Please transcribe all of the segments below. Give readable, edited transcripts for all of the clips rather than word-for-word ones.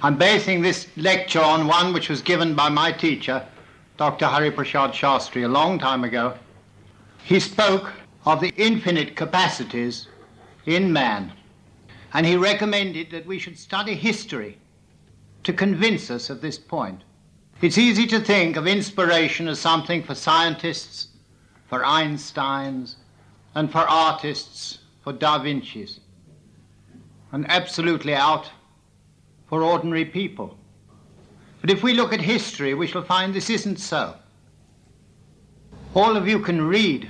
I'm basing this lecture on one which was given by my teacher, Dr. Hari Prasad Shastri, a long time ago. He spoke of the infinite capacities in man, and he recommended that we should study history to convince us of this point. It's easy to think of inspiration as something for scientists, for Einsteins, and for artists, for Da Vinci's, and absolutely out for ordinary people. But if we look at history, we shall find this isn't so. All of you can read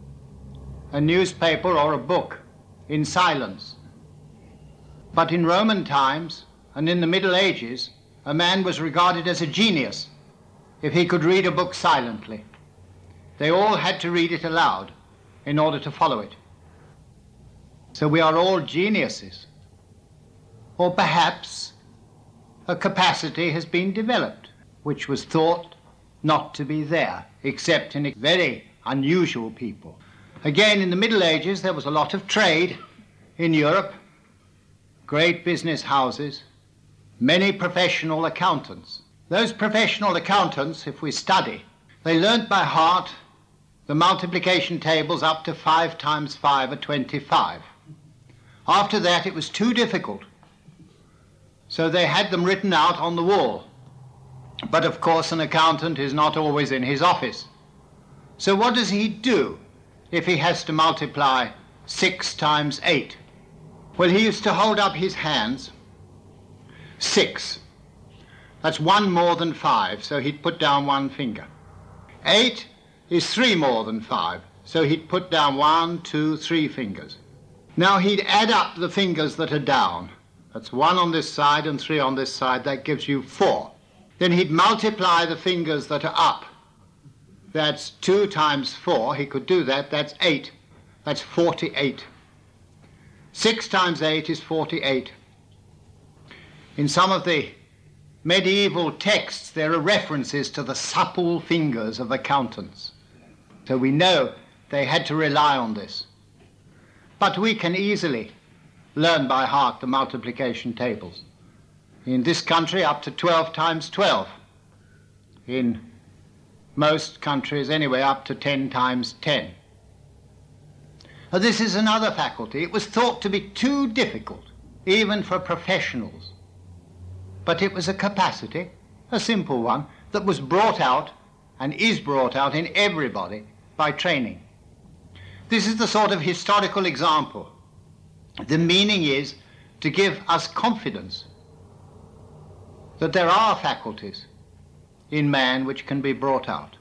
a newspaper or a book in silence. But in Roman times and in the Middle Ages, a man was regarded as a genius if he could read a book silently. They all had to read it aloud in order to follow it. So we are all geniuses. Or perhaps a capacity has been developed which was thought not to be there, except in very unusual people. Again, in the Middle Ages, there was a lot of trade in Europe, great business houses, many professional accountants. Those professional accountants, if we study, they learnt by heart the multiplication tables up to 5 times 5 are 25. After that, it was too difficult, so they had them written out on the wall. But of course, an accountant is not always in his office. So what does he do if he has to multiply 6 times 8? Well, he used to hold up his hands. 6. That's 1 more than 5, so he'd put down 1 finger. 8 is 3 more than 5, so he'd put down 1, 2, 3 fingers. Now he'd add up the fingers that are down. That's 1 on this side and 3 on this side. That gives you 4. Then he'd multiply the fingers that are up. That's 2 times 4. He could do that. That's 8. That's 48. 6 times 8 is 48. In some of the medieval texts, there are references to the supple fingers of accountants. So we know they had to rely on this. But we can easily learn by heart the multiplication tables. In this country, up to 12 times 12. In most countries, anyway, up to 10 times 10. Now, this is another faculty. It was thought to be too difficult, even for professionals. But it was a capacity, a simple one, that was brought out and is brought out in everybody by training. This is the sort of historical example. The meaning is to give us confidence that there are faculties in man which can be brought out.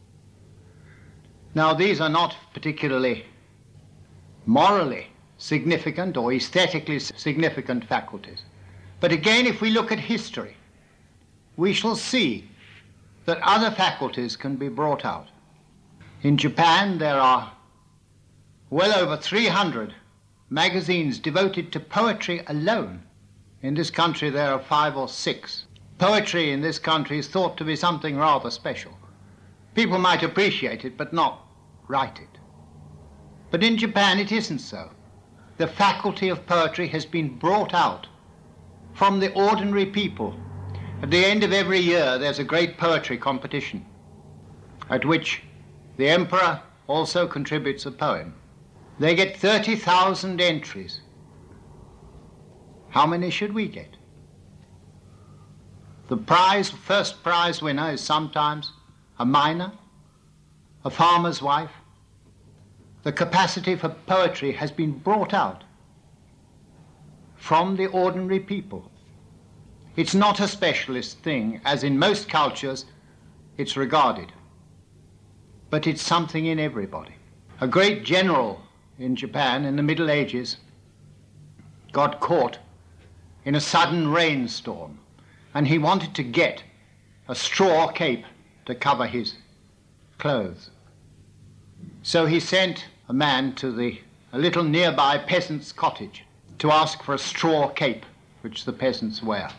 Now, these are not particularly morally significant or aesthetically significant faculties. But again, if we look at history, we shall see that other faculties can be brought out. In Japan, there are well over 300 magazines devoted to poetry alone. In this country, there are 5 or 6. Poetry in this country is thought to be something rather special. People might appreciate it, but not write it. But in Japan, it isn't so. The faculty of poetry has been brought out from the ordinary people. At the end of every year, there's a great poetry competition at which the emperor also contributes a poem. They get 30,000 entries. How many should we get? The first prize winner is sometimes a miner, a farmer's wife. The capacity for poetry has been brought out from the ordinary people. It's not a specialist thing, as in most cultures it's regarded, but it's something in everybody. A great general in Japan in the Middle Ages got caught in a sudden rainstorm, and he wanted to get a straw cape to cover his clothes. So he sent a man to a little nearby peasant's cottage to ask for a straw cape, which the peasants wear.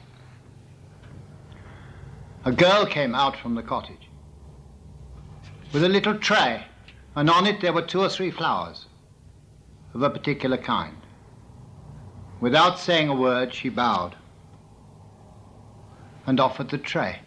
A girl came out from the cottage with a little tray, and on it there were 2 or 3 flowers of a particular kind. Without saying a word, she bowed. and offered the tray.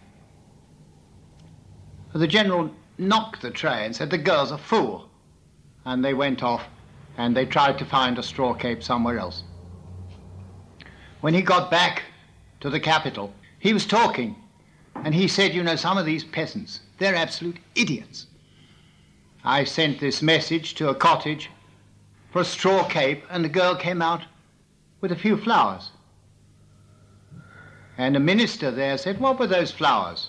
The general knocked the tray and said, "The girl's a fool." And they went off and they tried to find a straw cape somewhere else. When he got back to the capital, he was talking, and he said, "You know, some of these peasants, they're absolute idiots. I sent this message to a cottage for a straw cape, and the girl came out with a few flowers. And the minister there said, 'What were those flowers?'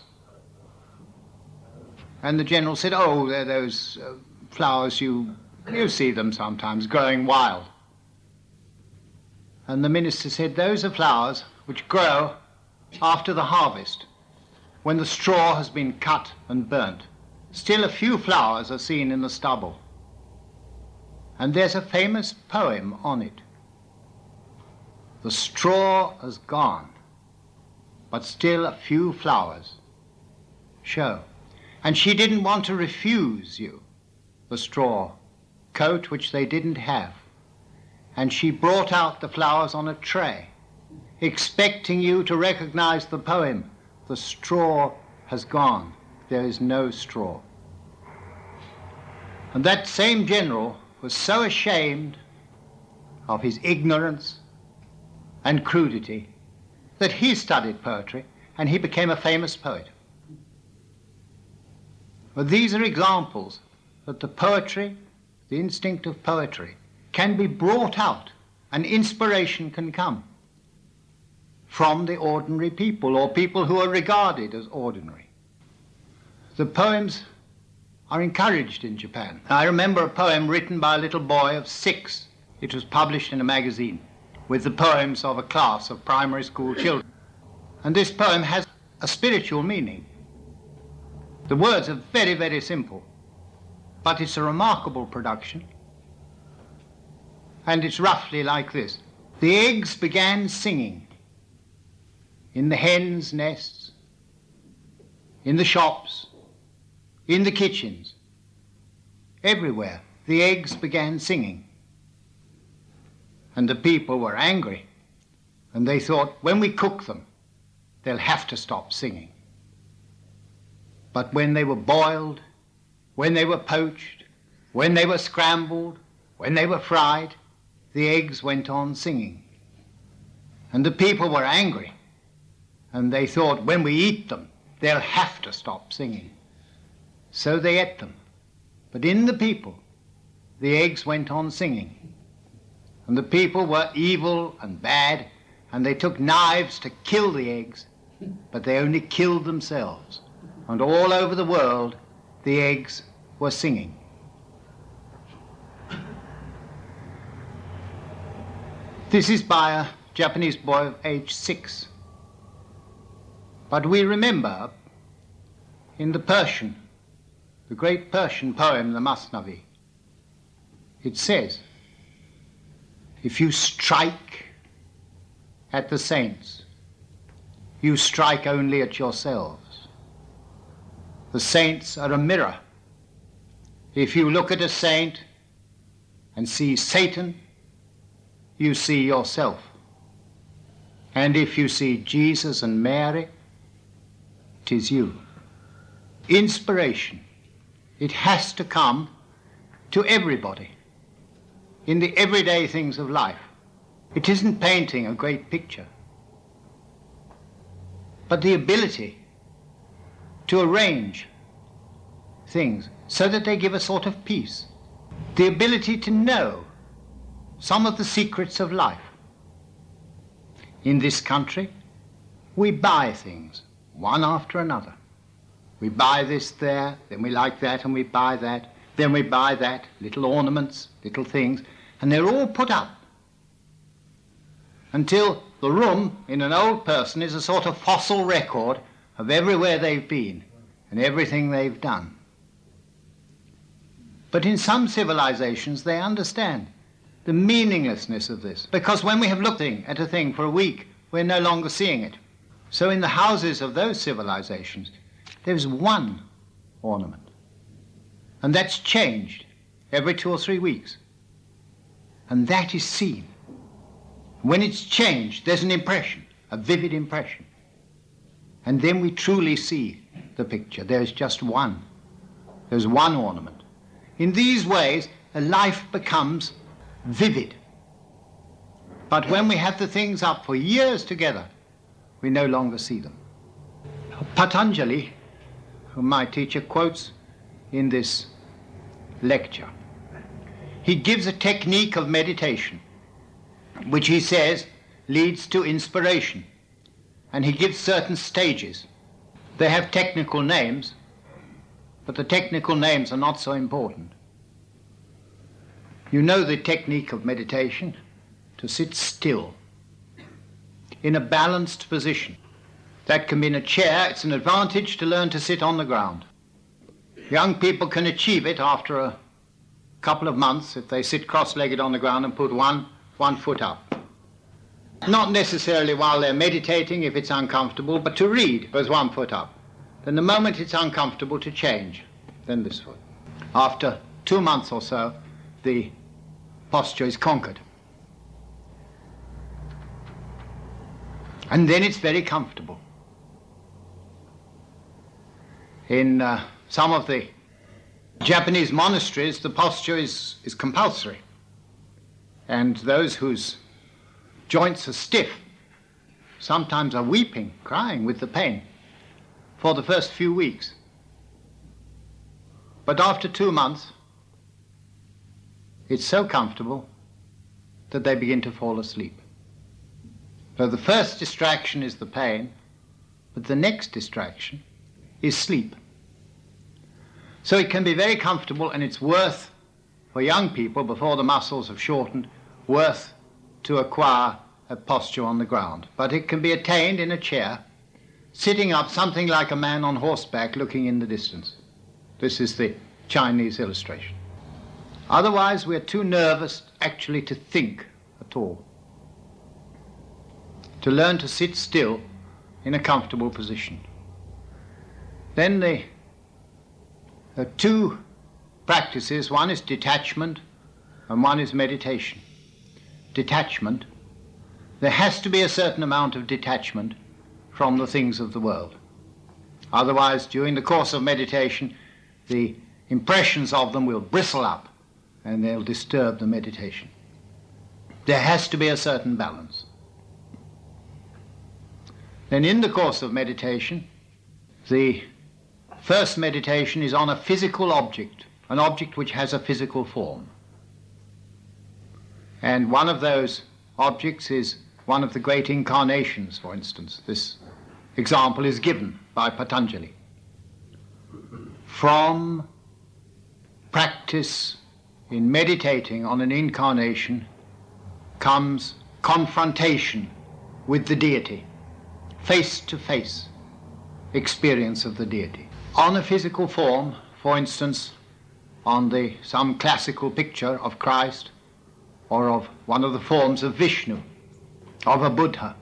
And the general said, 'Oh, they're those flowers, you see them sometimes, growing wild.' And the minister said, 'Those are flowers which grow after the harvest, when the straw has been cut and burnt. Still a few flowers are seen in the stubble. And there's a famous poem on it. The straw has gone, but still a few flowers show.' And she didn't want to refuse you the straw coat which they didn't have. And she brought out the flowers on a tray, expecting you to recognize the poem, 'The straw has gone, there is no straw.' And that same general was so ashamed of his ignorance and crudity that he studied poetry and he became a famous poet. But these are examples that the poetry, the instinct of poetry, can be brought out and inspiration can come from the ordinary people or people who are regarded as ordinary. The poems are encouraged in Japan. I remember a poem written by a little boy of 6. It was published in a magazine with the poems of a class of primary school children. And this poem has a spiritual meaning. The words are very, very simple, but it's a remarkable production. And it's roughly like this. The eggs began singing in the hens' nests, in the shops, in the kitchens, everywhere. The eggs began singing. And the people were angry, and they thought, when we cook them, they'll have to stop singing. But when they were boiled, when they were poached, when they were scrambled, when they were fried, the eggs went on singing. And the people were angry, and they thought, when we eat them, they'll have to stop singing. So they ate them. But in the people, the eggs went on singing. And the people were evil and bad, and they took knives to kill the eggs, but they only killed themselves. And all over the world, the eggs were singing. This is by a Japanese boy of age 6. But we remember in the Persian, the great Persian poem, the Masnavi, it says, if you strike at the saints, you strike only at yourselves. The saints are a mirror. If you look at a saint and see Satan, you see yourself. And if you see Jesus and Mary, it is you. Inspiration, it has to come to everybody in the everyday things of life. It isn't painting a great picture, but the ability to arrange things so that they give a sort of peace. The ability to know some of the secrets of life. In this country, we buy things, one after another. We buy this there, then we like that, and we buy that, then we buy that, little ornaments, little things, and they're all put up until the room in an old person is a sort of fossil record of everywhere they've been and everything they've done. But in some civilizations, they understand the meaninglessness of this, because when we have looked at a thing for a week, we're no longer seeing it. So in the houses of those civilizations, there's one ornament, and that's changed every 2 or 3 weeks, and that is seen. When it's changed, there's an impression, a vivid impression. And then we truly see the picture. There's just one. There's one ornament. In these ways, a life becomes vivid. But when we have the things up for years together, we no longer see them. Patanjali, whom my teacher quotes in this lecture, he gives a technique of meditation, which he says leads to inspiration. And he gives certain stages. They have technical names, but the technical names are not so important. You know the technique of meditation, to sit still in a balanced position. That can be in a chair. It's an advantage to learn to sit on the ground. Young people can achieve it after a couple of months if they sit cross-legged on the ground and put one foot up. Not necessarily while they're meditating if it's uncomfortable, but to read with 1 foot up. Then the moment it's uncomfortable, to change, then this foot. After 2 months or so, the posture is conquered. And then it's very comfortable. In some of the Japanese monasteries, the posture is compulsory. And those whose joints are stiff sometimes are weeping, crying with the pain for the first few weeks. But after 2 months, it's so comfortable that they begin to fall asleep. So the first distraction is the pain, but the next distraction is sleep. So it can be very comfortable, and it's worth, for young people, before the muscles have shortened, worth to acquire a posture on the ground. But it can be attained in a chair, sitting up something like a man on horseback looking in the distance. This is the Chinese illustration. Otherwise, we're too nervous actually to think at all. To learn to sit still in a comfortable position. Then there are two practices. One is detachment and one is meditation. Detachment. There has to be a certain amount of detachment from the things of the world. Otherwise, during the course of meditation, the impressions of them will bristle up and they'll disturb the meditation. There has to be a certain balance. Then in the course of meditation, the first meditation is on a physical object, an object which has a physical form. And one of those objects is one of the great incarnations, for instance. This example is given by Patanjali. From practice in meditating on an incarnation comes confrontation with the deity, face-to-face experience of the deity. On a physical form, for instance, on some classical picture of Christ, or of one of the forms of Vishnu, of a Buddha.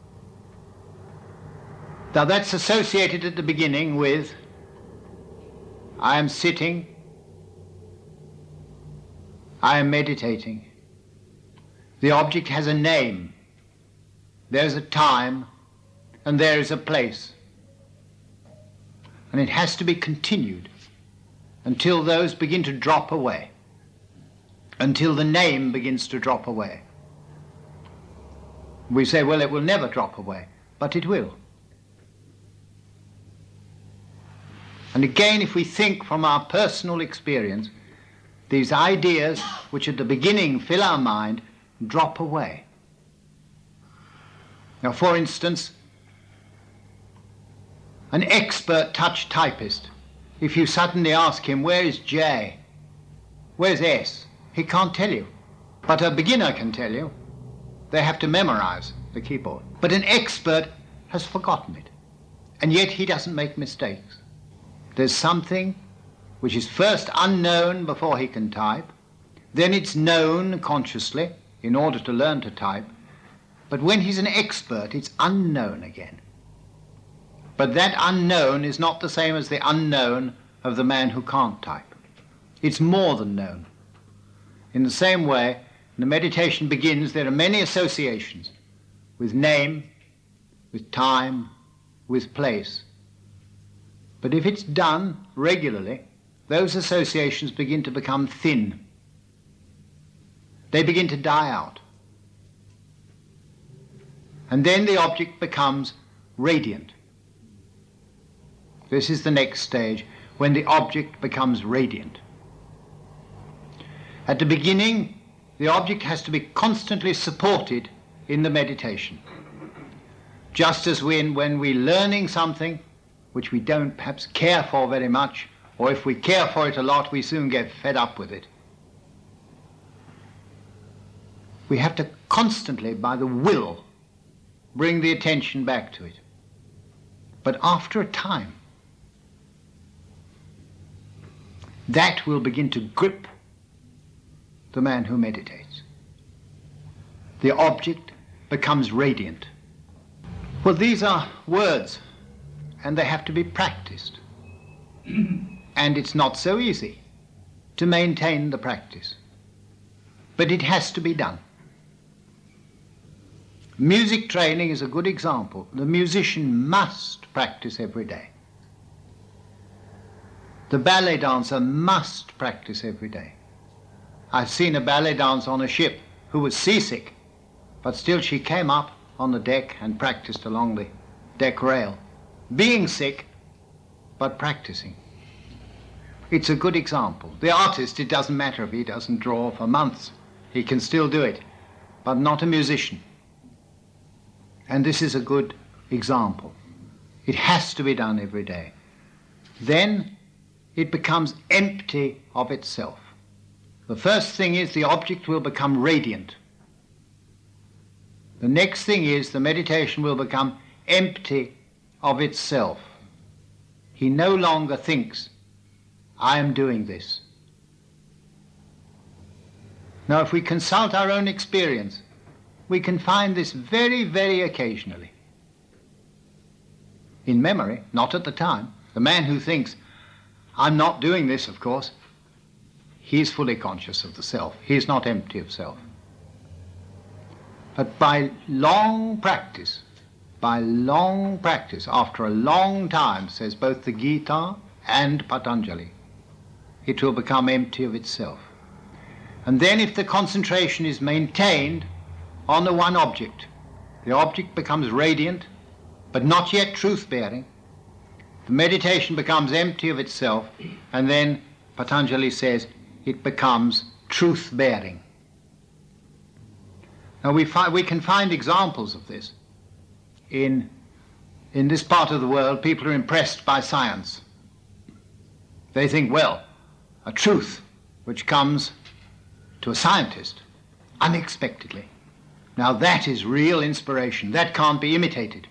Now that's associated at the beginning with, I am sitting, I am meditating. The object has a name, there's a time, and there is a place. And it has to be continued until those begin to drop away, until the name begins to drop away. We say, well, it will never drop away, but it will. And again, if we think from our personal experience, these ideas which at the beginning fill our mind drop away. Now, for instance, an expert touch typist, if you suddenly ask him, where is J? Where's S? He can't tell you. But a beginner can tell you. They have to memorize the keyboard. But an expert has forgotten it. And yet he doesn't make mistakes. There's something which is first unknown before he can type. Then it's known consciously in order to learn to type. But when he's an expert, it's unknown again. But that unknown is not the same as the unknown of the man who can't type. It's more than known. In the same way, the meditation begins, there are many associations with name, with time, with place. But if it's done regularly, those associations begin to become thin. They begin to die out. And then the object becomes radiant. This is the next stage, when the object becomes radiant. At the beginning, the object has to be constantly supported in the meditation. Just as when we're learning something which we don't perhaps care for very much, or if we care for it a lot, we soon get fed up with it. We have to constantly, by the will, bring the attention back to it. But after a time, that will begin to grip the man who meditates. The object becomes radiant. Well, these are words, and they have to be practiced. And it's not so easy to maintain the practice. But it has to be done. Music training is a good example. The musician must practice every day. The ballet dancer must practice every day. I've seen a ballet dancer on a ship who was seasick, but still she came up on the deck and practiced along the deck rail, being sick, but practicing. It's a good example. The artist, it doesn't matter if he doesn't draw for months. He can still do it, but not a musician. And this is a good example. It has to be done every day. Then it becomes empty of itself. The first thing is the object will become radiant. The next thing is the meditation will become empty of itself. He no longer thinks, I am doing this. Now, if we consult our own experience, we can find this very, very occasionally. In memory, not at the time. The man who thinks, I'm not doing this, of course, he's fully conscious of the self. He's not empty of self. But by long practice, after a long time, says both the Gita and Patanjali, it will become empty of itself. And then if the concentration is maintained on the one object, the object becomes radiant, but not yet truth-bearing. The meditation becomes empty of itself, and then Patanjali says it becomes truth-bearing. Now we can find examples of this. In this part of the world, people are impressed by science. They think, well, a truth which comes to a scientist unexpectedly. Now that is real inspiration. That can't be imitated.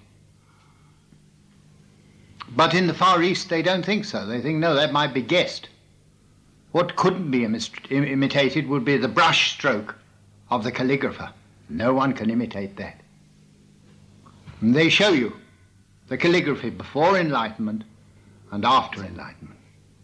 But in the Far East, they don't think so. They think, no, that might be guessed. What couldn't be imitated would be the brush stroke of the calligrapher. No one can imitate that. And they show you the calligraphy before enlightenment and after enlightenment.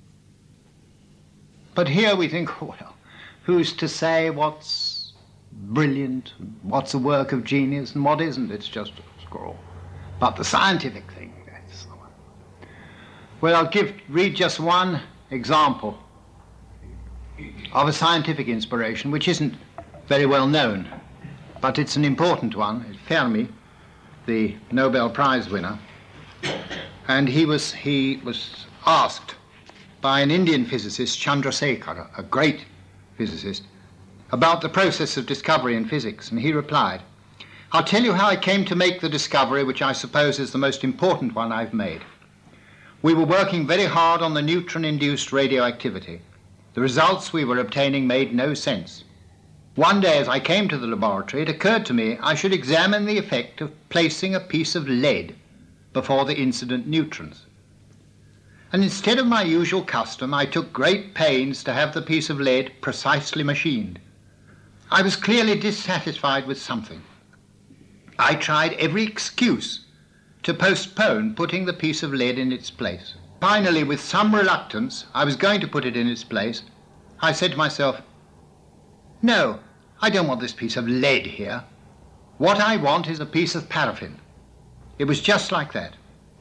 But here we think, well, who's to say what's brilliant, what's a work of genius, and what isn't? It's just a scroll. But the scientific thing, that's the one. Well, I'll read just one example of a scientific inspiration, which isn't very well known, but it's an important one. It's Fermi, the Nobel Prize winner, and he was asked by an Indian physicist, Chandrasekhar, a great physicist, about the process of discovery in physics, and he replied, I'll tell you how I came to make the discovery which I suppose is the most important one I've made. We were working very hard on the neutron-induced radioactivity. The results we were obtaining made no sense. One day as I came to the laboratory, it occurred to me I should examine the effect of placing a piece of lead before the incident neutrons. And instead of my usual custom, I took great pains to have the piece of lead precisely machined. I was clearly dissatisfied with something. I tried every excuse to postpone putting the piece of lead in its place. Finally, with some reluctance, I was going to put it in its place. I said to myself, no, I don't want this piece of lead here. What I want is a piece of paraffin. It was just like that.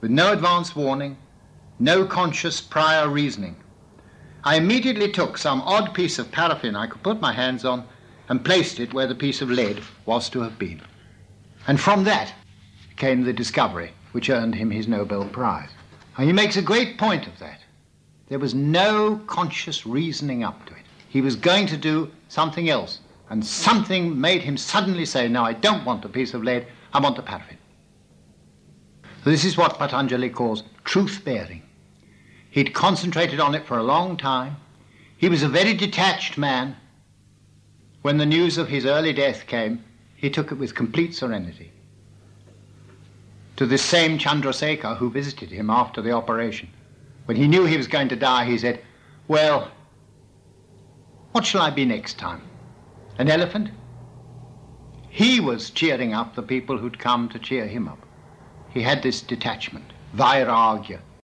with no advance warning, no conscious prior reasoning. I immediately took some odd piece of paraffin I could put my hands on and placed it where the piece of lead was to have been. And from that came the discovery which earned him his Nobel Prize. And he makes a great point of that. There was no conscious reasoning up to it. He was going to do something else, and something made him suddenly say, no, I don't want the piece of lead, I want the paraffin. This is what Patanjali calls truth-bearing. He'd concentrated on it for a long time. He was a very detached man. When the news of his early death came, he took it with complete serenity. To this same Chandrasekhar who visited him after the operation, when he knew he was going to die, he said, well, what shall I be next time? An elephant? He was cheering up the people who'd come to cheer him up. He had this detachment, vairagya,